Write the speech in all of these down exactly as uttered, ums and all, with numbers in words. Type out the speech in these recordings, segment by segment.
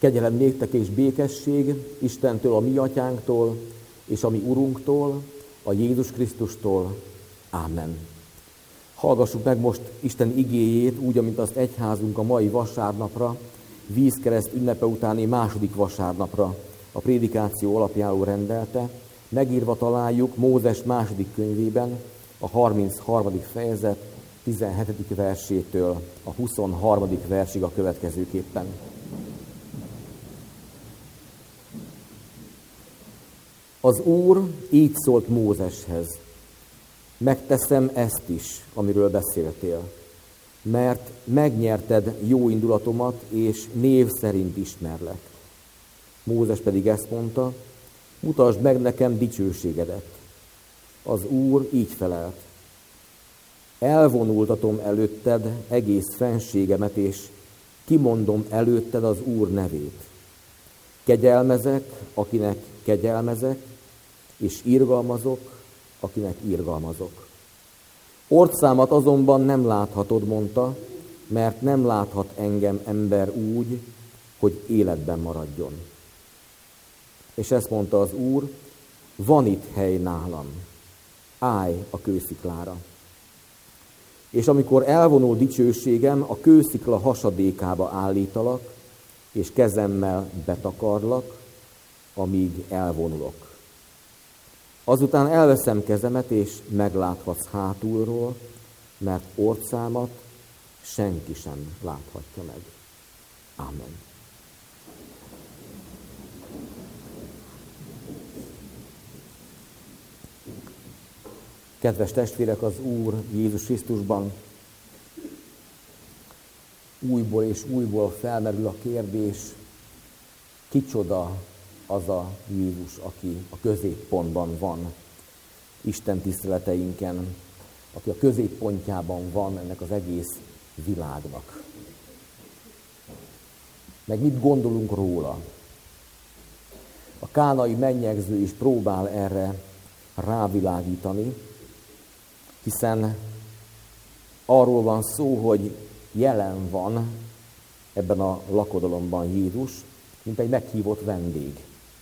Kegyelem néktek és békesség Istentől, a mi atyánktól, és a mi Urunktól, a Jézus Krisztustól. Ámen. Hallgassuk meg most Isten igéjét, úgy, amint azt egyházunk a mai vasárnapra, vízkereszt ünnepe utáni második vasárnapra a prédikáció alapjául rendelte. Megírva találjuk Mózes második könyvében, a harmincharmadik fejezet tizenhetedik versétől a huszonharmadik versig a következőképpen. Az Úr így szólt Mózeshez: megteszem ezt is, amiről beszéltél, mert megnyerted jó indulatomat, és név szerint ismerlek. Mózes pedig ezt mondta: mutasd meg nekem dicsőségedet. Az Úr így felelt: elvonultatom előtted egész fenségemet, és kimondom előtted az Úr nevét. Kegyelmezek, akinek kegyelmezek, és irgalmazok, akinek irgalmazok. Orcámat azonban nem láthatod, mondta, mert nem láthat engem ember úgy, hogy életben maradjon. És ezt mondta az Úr: van itt hely nálam, állj a kősziklára. És amikor elvonul dicsőségem, a kőszikla hasadékába állítalak, és kezemmel betakarlak, amíg elvonulok. Azután elveszem kezemet, és megláthatsz hátulról, mert orcámat senki sem láthatja meg. Ámen. Kedves testvérek, az Úr Jézus Krisztusban újból és újból felmerül a kérdés, kicsoda az a Jézus, aki a középpontban van Isten tiszteleteinken, aki a középpontjában van ennek az egész világnak. Meg mit gondolunk róla? A kánai mennyegző is próbál erre rávilágítani, hiszen arról van szó, hogy jelen van ebben a lakodalomban Jézus, mint egy meghívott vendég.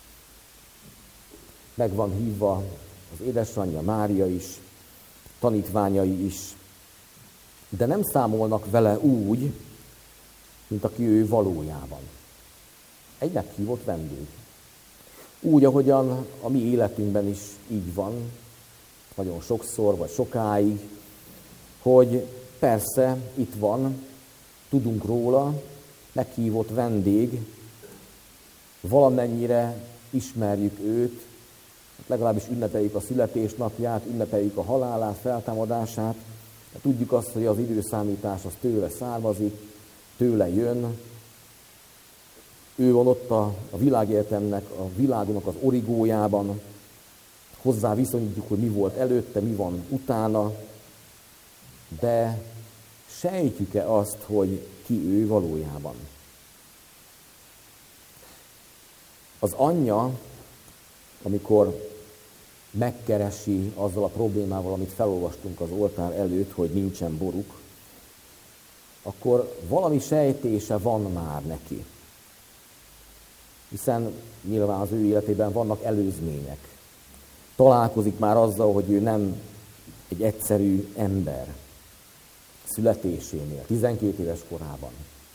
Meg van hívva az édesanyja Mária is, tanítványai is, de nem számolnak vele úgy, mint aki ő valójában. Egy meghívott vendég. Úgy, ahogyan a mi életünkben is így van, nagyon sokszor, vagy sokáig, hogy persze itt van, tudunk róla, meghívott vendég, valamennyire ismerjük őt, legalábbis ünnepeljük a születésnapját, ünnepeljük a halálát, feltámadását, tudjuk azt, hogy az időszámítás az tőle származik, tőle jön, ő van ott a, a világegyetemnek, a világunknak az origójában, hozzá viszonyítjuk, hogy mi volt előtte, mi van utána, de sejtjük-e azt, hogy ki ő valójában? Az anyja, amikor megkeresi azzal a problémával, amit felolvastunk az oltár előtt, hogy nincsen boruk, akkor valami sejtése van már neki. Hiszen nyilván az ő életében vannak előzmények. Találkozik már azzal, hogy ő nem egy egyszerű ember születésénél, tizenkét éves korában.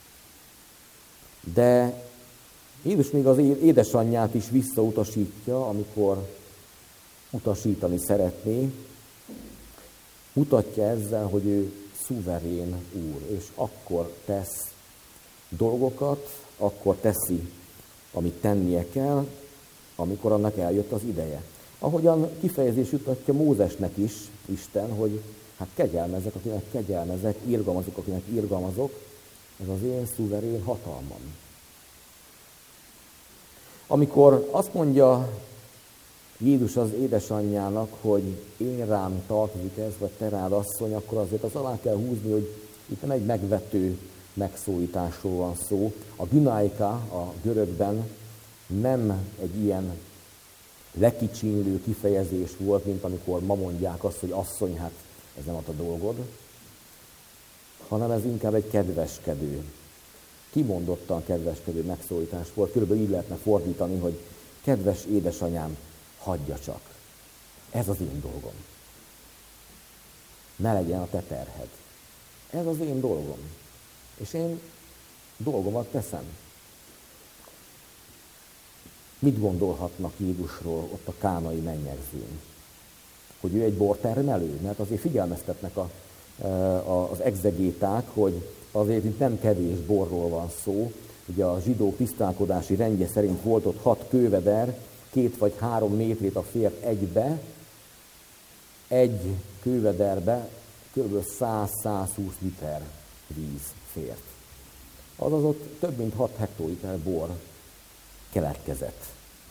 De Jézus még az édesanyját is visszautasítja, amikor utasítani szeretné. Mutatja ezzel, hogy ő szuverén úr, és akkor tesz dolgokat, akkor teszi, amit tennie kell, amikor annak eljött az ideje. Ahogyan kifejezés jutatja Mózesnek is Isten, hogy hát kegyelmezek, akinek kegyelmezek, irgalmazok, akinek irgalmazok, ez az én szuverén hatalmam. Amikor azt mondja Jézus az édesanyjának, hogy én rám tartozik ez, vagy te rád asszony, akkor azért az alá kell húzni, hogy itt nem egy megvető megszólításról van szó. A gyunáika a görögben nem egy ilyen lekicsinlő kifejezés volt, mint amikor ma mondják azt, hogy asszony, hát ez nem a te dolgod, hanem ez inkább egy kedveskedő, kimondottan kedveskedő megszólítás volt. Körülbelül így lehetne fordítani, hogy kedves édesanyám, hagyja csak. Ez az én dolgom. Ne legyen a te terhed. Ez az én dolgom. És én dolgomat teszem. Mit gondolhatnak Jézusról ott a kánai mennyegzőn? Hogy ő egy bortermelő? Mert azért figyelmeztetnek a, a, az egzegéták, hogy azért itt nem kevés borról van szó. Ugye a zsidók tisztálkodási rendje szerint volt ott hat kőveder, két vagy három métrét a fért egybe, egy kővederbe kb. száz-százhúsz liter víz fért. Azaz ott több mint hat hektoliter bor keletkezett.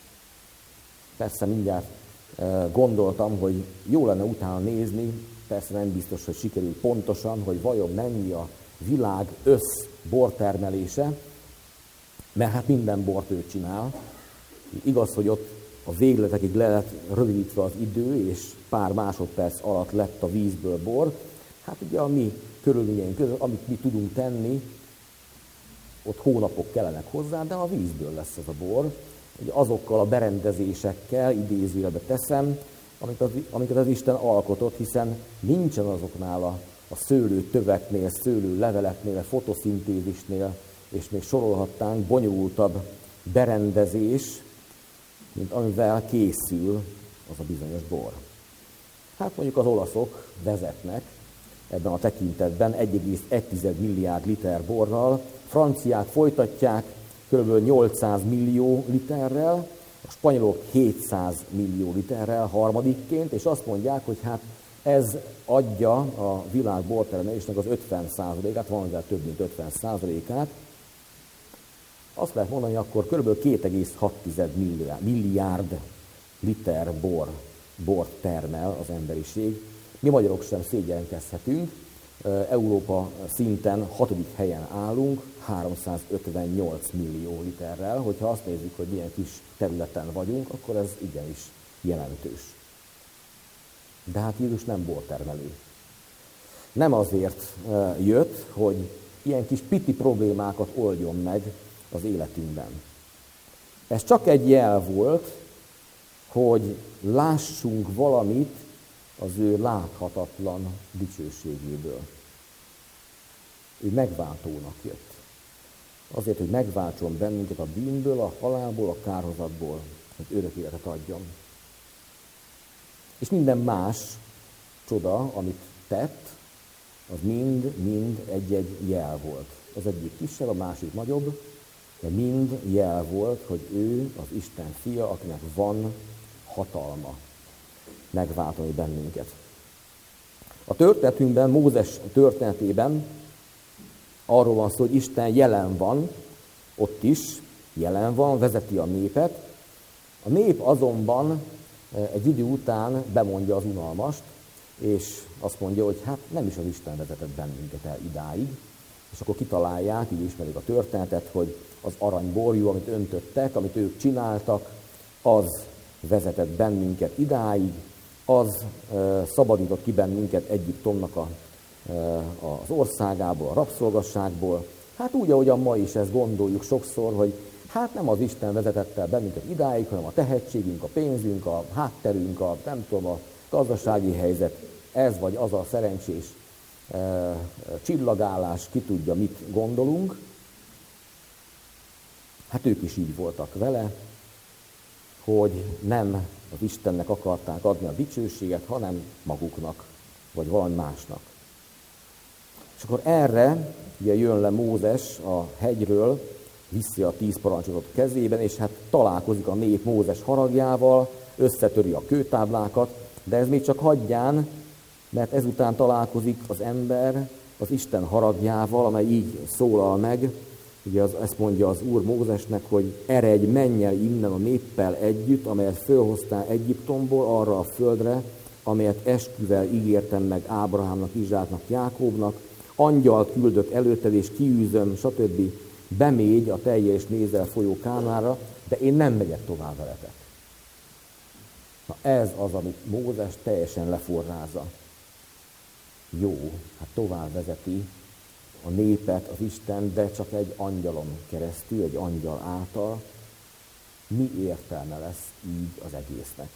Persze mindjárt gondoltam, hogy jó lenne utána nézni, persze nem biztos, hogy sikerül pontosan, hogy vajon mennyi a világ össz bortermelése, mert hát minden bort ő csinál. Igaz, hogy ott a végletekig le lett rövidítve az idő, és pár másodperc alatt lett a vízből bor. Hát ugye a mi körülményeink között, amit mi tudunk tenni, ott hónapok kellenek hozzá, de a vízből lesz ez a bor. Ugye azokkal a berendezésekkel, idézőjelbe teszem, amiket az, amiket az Isten alkotott, hiszen nincsen azoknál a, a szőlőtöveknél, szőlőleveleknél, a fotoszintézisnél, és még sorolhatnánk bonyolultabb berendezés, mint amivel készül az a bizonyos bor. Hát mondjuk az olaszok vezetnek ebben a tekintetben egy egész egy milliárd liter borral, franciák folytatják kb. nyolcszáz millió literrel, a spanyolok hétszáz millió literrel harmadikként, és azt mondják, hogy hát ez adja a világ bortermelésnek az ötven százalékát, valamivel több mint ötven százalékát. Azt lehet mondani, hogy akkor kb. két egész hat milliárd liter bor, bort termel az emberiség. Mi magyarok sem szégyenkezhetünk, Európa szinten hatodik helyen állunk, háromszázötvennyolc millió literrel. Hogyha azt nézzük, hogy milyen kis területen vagyunk, akkor ez igenis jelentős. De hát Jézus nem bortermelő. Nem azért jött, hogy ilyen kis pitti problémákat oldjon meg az életünkben. Ez csak egy jel volt, hogy lássunk valamit az ő láthatatlan dicsőségéből. Ő megváltónak jött. Azért, hogy megváltson bennünket a bűnből, a halálból, a kárhozatból, hogy örök életet adjon. És minden más csoda, amit tett, az mind-mind egy-egy jel volt. Az egyik kisebb, a másik nagyobb, de mind jel volt, hogy ő az Isten fia, akinek van hatalma megváltani bennünket. A történetünkben, Mózes történetében arról van szó, hogy Isten jelen van, ott is jelen van, vezeti a népet. A nép azonban egy idő után bemondja az unalmast, és azt mondja, hogy hát nem is az Isten vezetett bennünket el idáig, és akkor kitalálják, így ismerik a történetet, hogy az aranyborjú, amit öntöttek, amit ők csináltak, az vezetett bennünket idáig, az e, szabadított ki bennünket Egyiptomnak a, e, az országából, a rabszolgasságból. Hát úgy, ahogyan ma is ezt gondoljuk sokszor, hogy hát nem az Isten vezetett el bennünket idáig, hanem a tehetségünk, a pénzünk, a hátterünk, a nem tudom, a gazdasági helyzet, ez vagy az a szerencsés e, csillagállás, ki tudja, mit gondolunk. Hát ők is így voltak vele, hogy nem az Istennek akarták adni a dicsőséget, hanem maguknak, vagy valami másnak. És akkor erre ugye jön le Mózes a hegyről, viszi a tíz parancsot kezében, és hát találkozik a nép Mózes haragjával, összetöri a kőtáblákat, de ez még csak hagyján, mert ezután találkozik az ember az Isten haragjával, amely így szólal meg. Ugye az, ezt mondja az Úr Mózesnek, hogy eredj, menj el innen a néppel együtt, amelyet fölhoztál Egyiptomból arra a földre, amelyet esküvel ígértem meg Ábrahámnak, Izsáknak, Jákóbnak, angyalt küldök előtted, és kiűzöm, stb. Bemégy a tejjel és mézzel folyó Kánára, de én nem megyek tovább veletek. Na ez az, amit Mózes teljesen leforrázza. Jó, hát tovább vezeti a népet, az Isten, de csak egy angyalon keresztül, egy angyal által. Mi értelme lesz így az egésznek?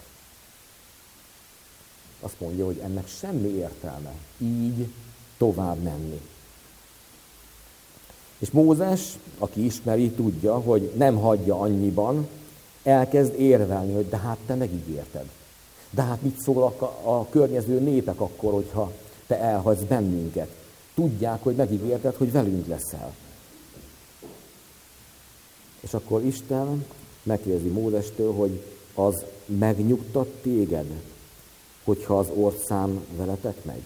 Azt mondja, hogy ennek semmi értelme így tovább menni. És Mózes, aki ismeri, tudja, hogy nem hagyja annyiban, elkezd érvelni, hogy de hát te megígérted. De hát mit szólnak a, a környező népek akkor, hogyha te elhagysz bennünket? Tudják, hogy megígérted, hogy velünk leszel. És akkor Isten megkérdezi Mózestől, hogy az megnyugtat téged, hogyha az orszám veletek megy?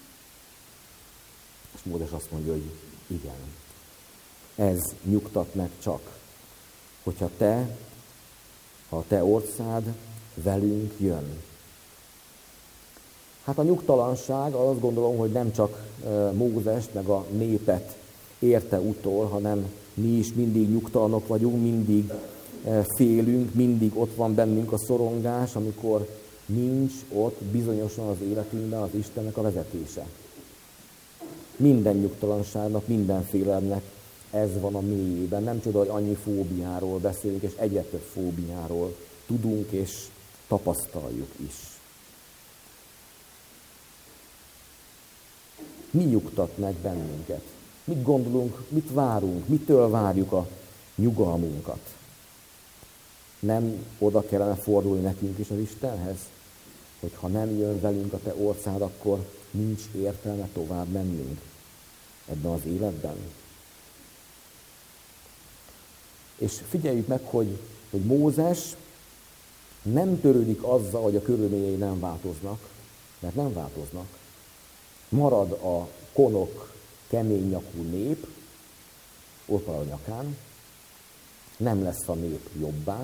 És Mózes azt mondja, hogy igen. Ez nyugtat meg csak, hogyha te, a te orszád velünk jön. Hát a nyugtalanság, azt gondolom, hogy nem csak Mózest, meg a népet érte utol, hanem mi is mindig nyugtalanok vagyunk, mindig félünk, mindig ott van bennünk a szorongás, amikor nincs ott bizonyosan az életünkben az Istennek a vezetése. Minden nyugtalanságnak, minden félelemnek ez van a mélyében. Nem csoda, hogy annyi fóbiáról beszélünk, és egyre több fóbiáról tudunk és tapasztaljuk is. Mi nyugtat meg bennünket? Mit gondolunk, mit várunk, mitől várjuk a nyugalmunkat? Nem oda kellene fordulni nekünk is az Istenhez, hogy ha nem jön velünk a te orszád, akkor nincs értelme tovább mennünk ebben az életben. És figyeljük meg, hogy, hogy Mózes nem törődik azzal, hogy a körülményei nem változnak, mert nem változnak. Marad a konok, kemény nyakú nép, ott marad a nyakán, nem lesz a nép jobbá,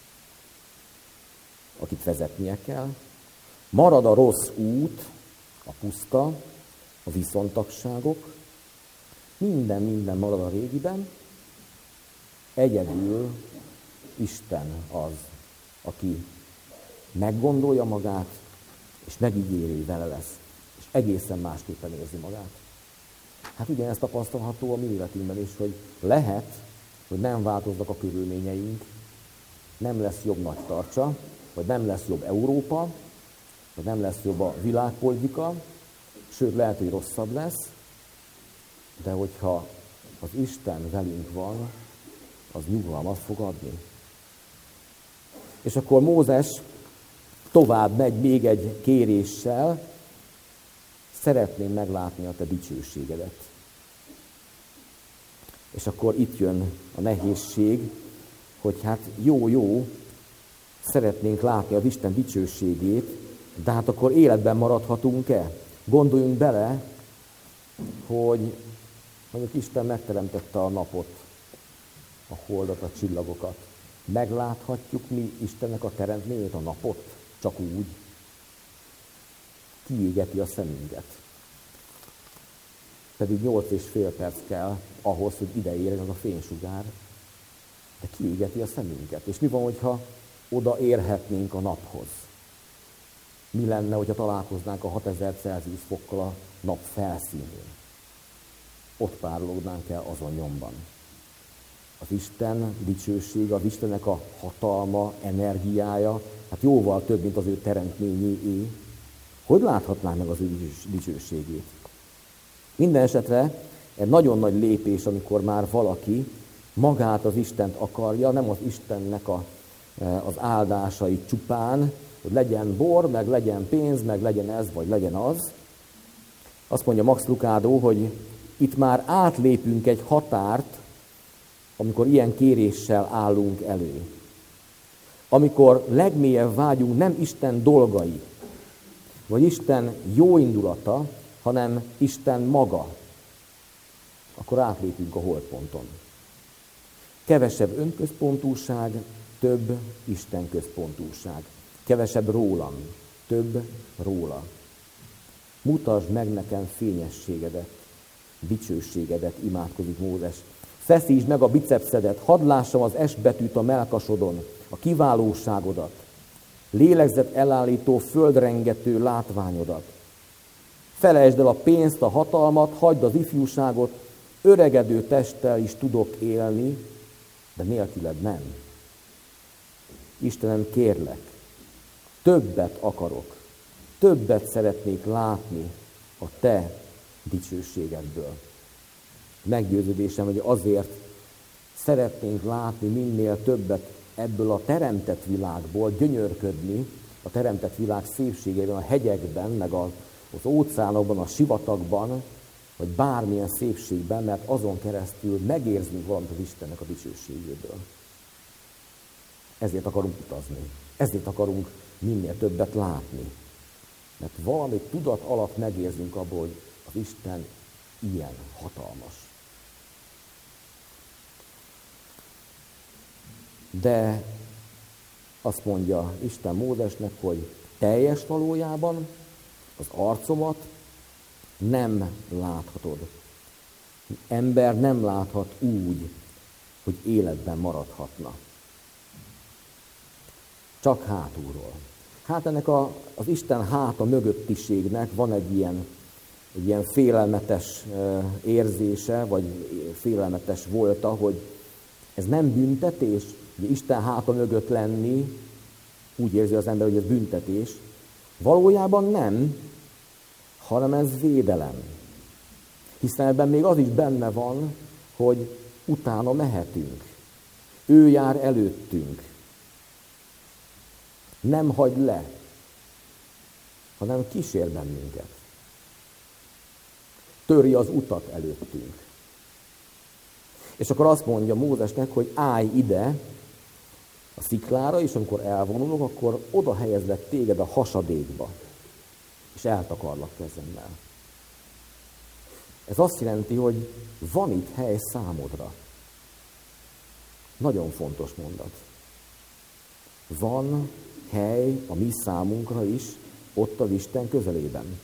akit vezetnie kell. Marad a rossz út, a puszta, a viszontagságok, minden, minden marad a régiben, egyedül Isten az, aki meggondolja magát, és megígéri, hogy vele lesz, és egészen másképpen érzi magát. Hát ugyanezt tapasztalható a mi életünkben is, hogy lehet, hogy nem változnak a körülményeink, nem lesz jobb nagy tartsa, vagy nem lesz jobb Európa, vagy nem lesz jobb a világpolitika, sőt lehet, hogy rosszabb lesz, de hogyha az Isten velünk van, az nyugalmat fog adni. És akkor Mózes tovább megy még egy kéréssel, szeretném meglátni a te dicsőségedet. És akkor itt jön a nehézség, hogy hát jó-jó, szeretnénk látni az Isten dicsőségét, de hát akkor életben maradhatunk-e? Gondoljunk bele, hogy mondjuk Isten megteremtette a napot, a holdat, a csillagokat. Megláthatjuk mi Istennek a teremtményét, a napot? Csak úgy. Kiégeti a szemünket. Pedig nyolc és fél perc kell ahhoz, hogy ide érjen az a fénysugár. De kiégeti a szemünket. És mi van, hogyha oda érhetnénk a naphoz? Mi lenne, hogyha találkoznánk a hatezer Celsius fokkal a nap felszínén? Ott párolódnánk el azon nyomban. Az Isten dicsősége, az Istennek a hatalma, energiája, hát jóval több, mint az ő teremtményéé. Hogy láthatnánk meg az ő dicsőségét? Minden esetre egy nagyon nagy lépés, amikor már valaki magát az Istent akarja, nem az Istennek a, az áldásait csupán, hogy legyen bor, meg legyen pénz, meg legyen ez, vagy legyen az. Azt mondja Max Lucado, hogy itt már átlépünk egy határt, amikor ilyen kéréssel állunk elő. Amikor legmélyebb vágyunk nem Isten dolgai, vagy Isten jó indulata, hanem Isten maga, akkor átlépünk a holdponton. Kevesebb önközpontúság, több Isten központúság. Kevesebb rólam, több róla. Mutasd meg nekem fényességedet, dicsőségedet, imádkozik Mózes. Feszítsd meg a bicepszedet, hadd lássam az S betűt a mellkasodon, a kiválóságodat, lélegzet elállító, földrengető látványodat. Felejtsd el a pénzt, a hatalmat, hagyd az ifjúságot, öregedő testtel is tudok élni, de nélküled nem. Istenem, kérlek, többet akarok, többet szeretnék látni a te dicsőségedből. Meggyőződésem, hogy azért szeretnénk látni minél többet ebből a teremtett világból, gyönyörködni a teremtett világ szépségében, a hegyekben, meg az óceánokban, a sivatagban, vagy bármilyen szépségben, mert azon keresztül megérzünk valamit az Istennek a dicsőségéből. Ezért akarunk utazni, ezért akarunk minél többet látni. Mert valami tudat alatt megérzünk abból, hogy az Isten ilyen hatalmas. De azt mondja Isten Mózesnek, hogy teljes valójában az arcomat nem láthatod. Ember nem láthat úgy, hogy életben maradhatna. Csak hátulról. Hát ennek a, az Isten háta mögöttiségnek van egy ilyen, egy ilyen félelmetes érzése, vagy félelmetes volta, hogy ez nem büntetés, hogy Isten háta mögött lenni, úgy érzi az ember, hogy ez büntetés. Valójában nem, hanem ez védelem. Hiszen ebben még az is benne van, hogy utána mehetünk. Ő jár előttünk. Nem hagy le, hanem kísér bennünket. Töri az utat előttünk. És akkor azt mondja Mózesnek, hogy állj ide a sziklára, és amikor elvonulok, akkor oda helyezlek téged a hasadékba, és eltakarlak kezemmel. Ez azt jelenti, hogy van itt hely számodra. Nagyon fontos mondat. Van hely a mi számunkra is, ott az Isten közelében.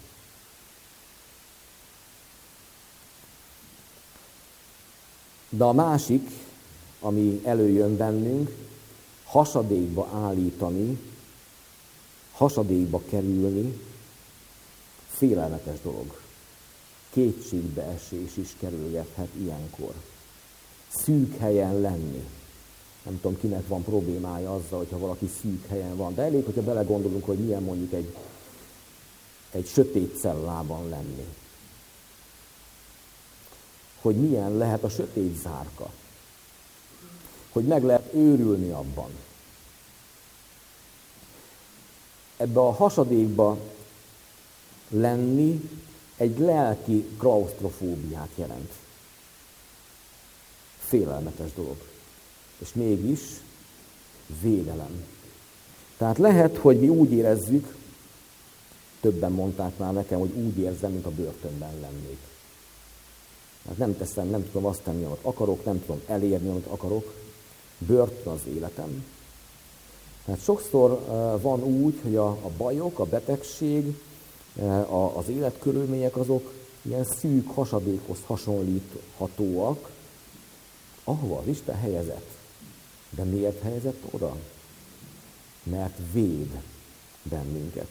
De a másik, ami előjön bennünk, hasadékba állítani, hasadékba kerülni, félelmetes dolog. Kétségbeesés is kerülgethet ilyenkor. Szűk helyen lenni. Nem tudom, kinek van problémája azzal, hogyha valaki szűk helyen van. De elég, hogyha belegondolunk, hogy milyen mondjuk egy, egy sötét cellában lenni. Hogy milyen lehet a sötét zárka. Hogy meg lehet őrülni abban. Ebbe a hasadékba lenni egy lelki klausztrofóbiát jelent. Félelmetes dolog. És mégis védelem. Tehát lehet, hogy mi úgy érezzük, többen mondták már nekem, hogy úgy érzem, mint a börtönben lennék. Hát nem teszem, nem tudom azt tenni, amit akarok, nem tudom elérni, amit akarok. Börtön az életem. Tehát sokszor van úgy, hogy a, a bajok, a betegség, a, az életkörülmények azok ilyen szűk hasadékhoz hasonlíthatóak, ahova az Isten helyezett. De miért helyezett oda? Mert véd bennünket.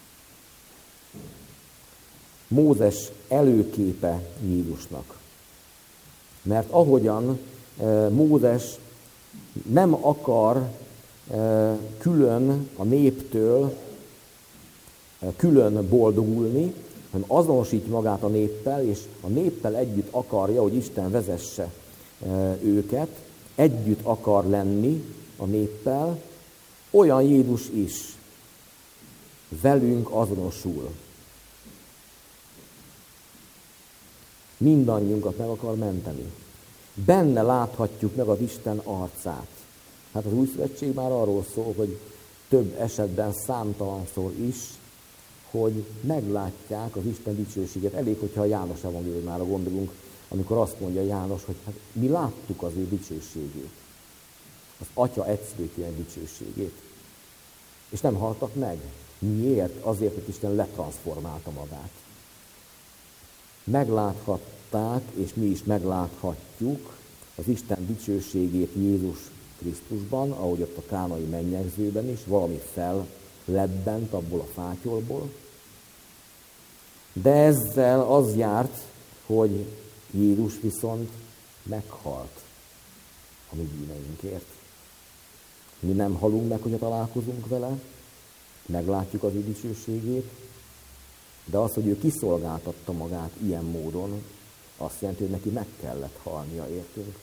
Mózes előképe Jézusnak. Mert ahogyan e, Mózes nem akar e, külön a néptől e, külön boldogulni, hanem azonosít magát a néppel, és a néppel együtt akarja, hogy Isten vezesse e, őket, együtt akar lenni a néppel, olyan Jézus is velünk azonosul. Mindannyiunkat meg akar menteni. Benne láthatjuk meg az Isten arcát. Hát az Új Szövetség már arról szól, hogy több esetben számtalanszor is, hogy meglátják az Isten dicsőséget. Elég, hogyha a János evangéliumára gondolunk, amikor azt mondja János, hogy hát mi láttuk az ő dicsőségét. Az Atya egyszülöttjének dicsőségét. És nem haltak meg. Miért? Azért, hogy Isten letranszformálta magát. Megláthatták, és mi is megláthatjuk az Isten dicsőségét Jézus Krisztusban, ahogy ott a kánai mennyegzőben is, valami fellebbent abból a fátyolból. De ezzel az járt, hogy Jézus viszont meghalt a mi bűneinkért. Mi nem halunk meg, hogyha találkozunk vele, meglátjuk az ő dicsőségét, de az, hogy ő kiszolgáltatta magát ilyen módon, azt jelenti, hogy neki meg kellett halnia értünk.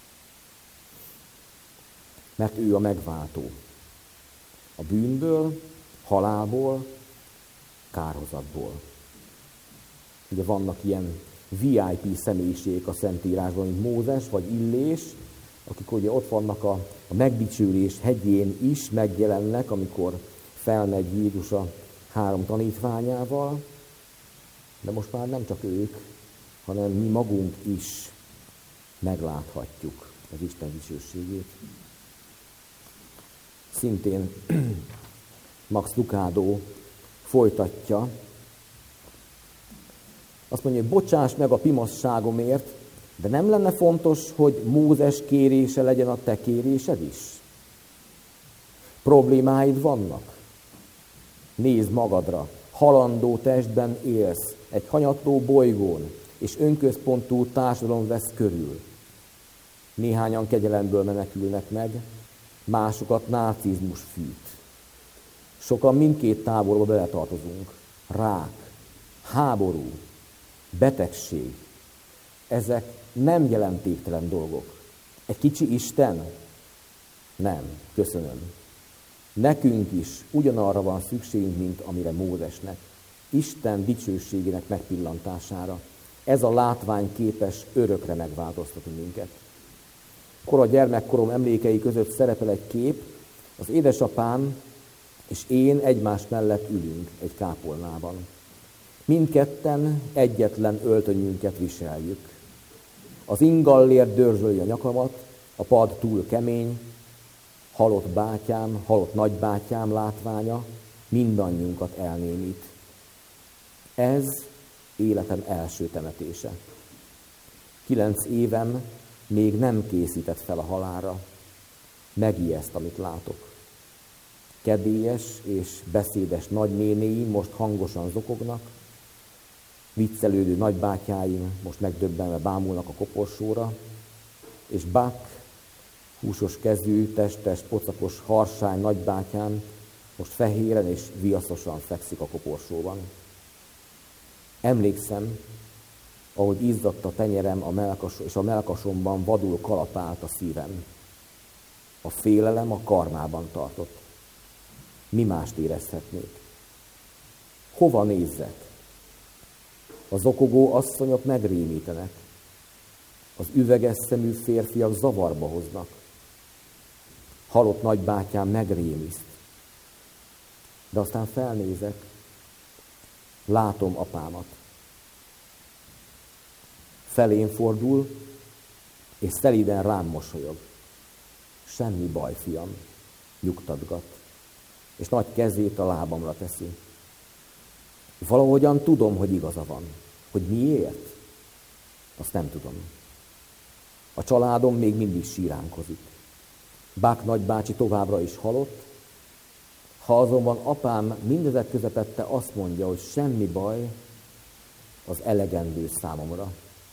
Mert ő a megváltó. A bűnből, halálból, kárhozatból. Ugye vannak ilyen vé i pé személyiségek a Szentírásban, mint Mózes vagy Illés, akik ugye ott vannak a, a megdicsőlés hegyén is megjelennek, amikor felmegy Jézus a három tanítványával, de most már nem csak ők, hanem mi magunk is megláthatjuk az Isten dicsőségét. Szintén Max Lucado folytatja, azt mondja, hogy bocsáss meg a pimasságomért, de nem lenne fontos, hogy Mózes kérése legyen a te kérésed is? Problémáid vannak? Nézd magadra, halandó testben élsz, egy hanyatló bolygón, és önközpontú társadalom vesz körül. Néhányan kegyelemből menekülnek meg, másokat nácizmus fűt. Sokan mindkét táborba beletartozunk. Rák, háború, betegség. Ezek nem jelentéktelen dolgok. Egy kicsi Isten? Nem, köszönöm. Nekünk is ugyanarra van szükségünk, mint amire Mózesnek. Isten dicsőségének megpillantására. Ez a látvány képes örökre megváltoztatni minket. Kora gyermekkorom emlékei között szerepel egy kép, az édesapám és én egymás mellett ülünk egy kápolnában. Mindketten egyetlen öltönyünket viseljük. Az ingallér dörzsöli a nyakamat, a pad túl kemény, halott bátyám, halott nagybátyám látványa mindannyiunkat elnémít. Ez életem első temetése. Kilenc évem még nem készített fel a halálra. Megijeszt, amit látok. Kedélyes és beszédes nagynénéim most hangosan zokognak, viccelődő nagybátyáim most megdöbbenve bámulnak a koporsóra, és Buck, húsos kezű, testes, pocakos harsány nagybátyám most fehéren és viaszosan fekszik a koporsóban. Emlékszem, ahogy izzadt a tenyerem a melkas, és a melkasomban vadul kalapált a szívem. A félelem a karmában tartott. Mi mást érezhetnék? Hova nézzek? A zokogó asszonyok megrémítenek. Az üveges szemű férfiak zavarba hoznak. Halott nagybátyám megrémiszt. De aztán felnézek, látom apámat. Felén fordul, és szelíden rám mosolyog. Semmi baj, fiam, nyugtatgat, és nagy kezét a lábamra teszi. Valahogyan tudom, hogy igaza van. Hogy miért? Azt nem tudom. A családom még mindig síránkozik. Buck nagybácsi továbbra is halott, ha azonban apám mindezek közepette azt mondja, hogy semmi baj, az elegendő számomra.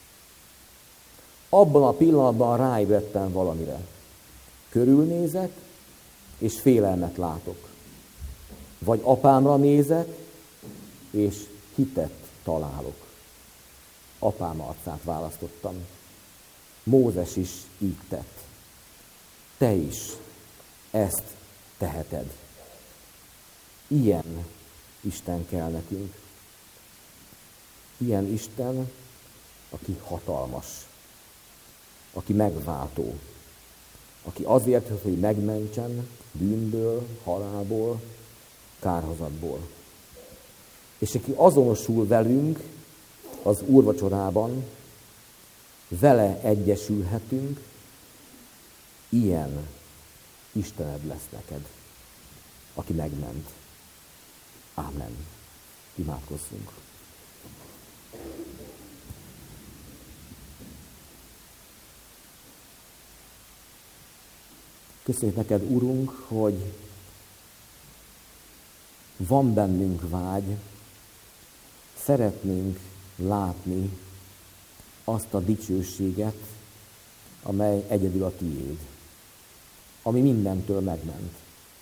Abban a pillanatban ráébredtem valamire. Körülnézek, és félelmet látok. Vagy apámra nézek, és hitet találok. Apám arcát választottam. Mózes is így tett. Te is ezt teheted. Ilyen Isten kell nekünk. Ilyen Isten, aki hatalmas, aki megváltó, aki azért, hogy megmentsen bűnből, halálból, kárhozatból. És aki azonosul velünk az úrvacsorában, vele egyesülhetünk, ilyen Istened lesz neked, aki megment. Ámen. Imádkozzunk. Köszönjük neked, Urunk, hogy van bennünk vágy, szeretnénk látni azt a dicsőséget, amely egyedül a tiéd, ami mindentől megment,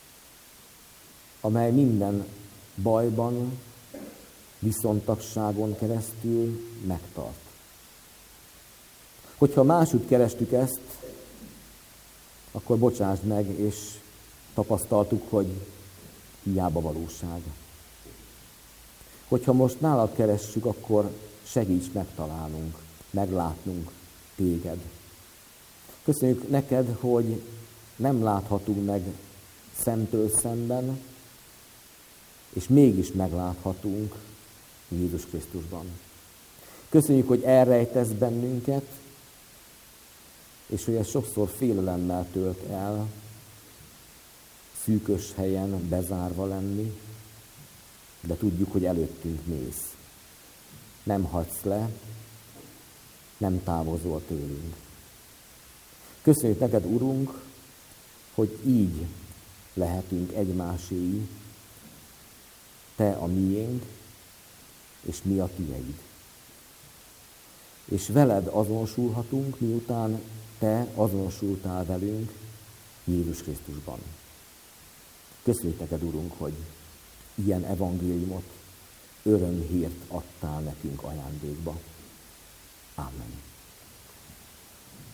amely minden bajban, viszontagságon keresztül megtart. Hogyha máshogy kerestük ezt, akkor bocsásd meg, és tapasztaltuk, hogy hiába valóság. Hogyha most nálad keressük, akkor segíts megtalálnunk, meglátnunk téged. Köszönjük neked, hogy nem láthatunk meg szemtől szemben, és mégis megláthatunk Jézus Krisztusban. Köszönjük, hogy elrejtesz bennünket, és hogy ez sokszor félelemmel tölt el, szűkös helyen bezárva lenni, de tudjuk, hogy előttünk mész. Nem hagysz le, nem távozol tőlünk. Köszönjük neked, Urunk, hogy így lehetünk egymáséi, te a miénk, és mi a tiéd. És veled azonosulhatunk, miután te azonosultál velünk Jézus Krisztusban. Köszönjük neked, Urunk, hogy ilyen evangéliumot, örömhírt adtál nekünk ajándékba. Amen.